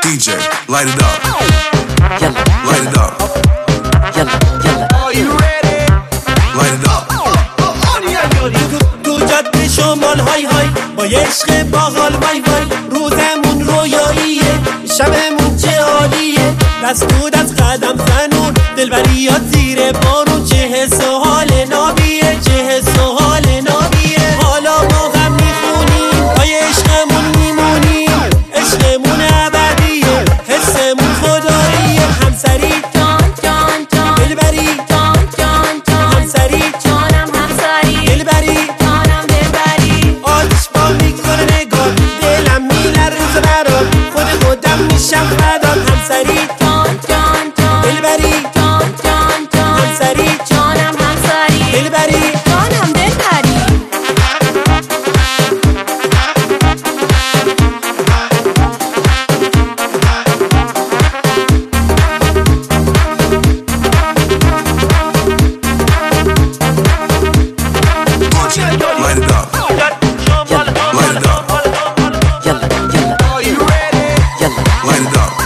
DJ, light it up. Light it up. Are you ready? Light it up. تو جاده شمال های های با عشق باحال وای وای، روزمون رویاییه، شبمون چه عالیه، دست تو دست قدم زنون، دلبریات زیر بارون، چه حس و حال نابیه، چه حس و حال نابیه. حالا ما هم میخونیم پای عشقمون میمونیم، عشقمون ابدیه، حسمون خداییه. همسری جان جان جان دلبری، جان جان جان همسری جانم همسری دلبری، جانم دلبری. آتش با میکنه نگاه، دلم میلرزه برات، خودم میشم فدات. همسری جان جان جان دلبری، جان جان جان همسری جانم همسری دلبری. جانم دلبری. Light it up. Light it up. Are you ready? Light it up.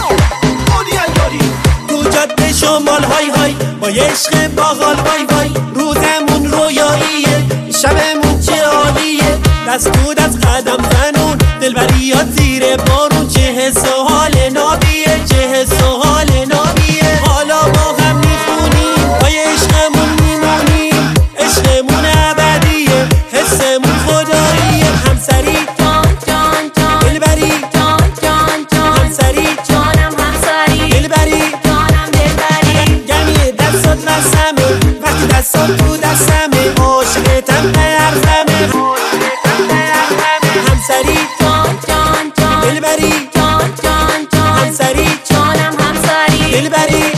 تو جاده شمال های های با عشق باحال وای وای، روزمون رویاییه، شبمون چه عالیه، دست تو دست قدم زنون، دلبریات زیر بارون، چه حس و حال نابیه، چه حس و حال نابیه. حالا ما هم میخونیم پای عشقمون میمونیم، عشقمون ابدیه، حسمون خداییه. همسری جان جان جان دلبری، جان جان جان همسری جانم همسری دلبری. جانم دلبری. گرمی دستات وسمه وقتی دستات تو دستمه، عاشقتم قیرزمه، همسری جان جان جان دلبری، جان جان جان همسری جانم همسری دلبری.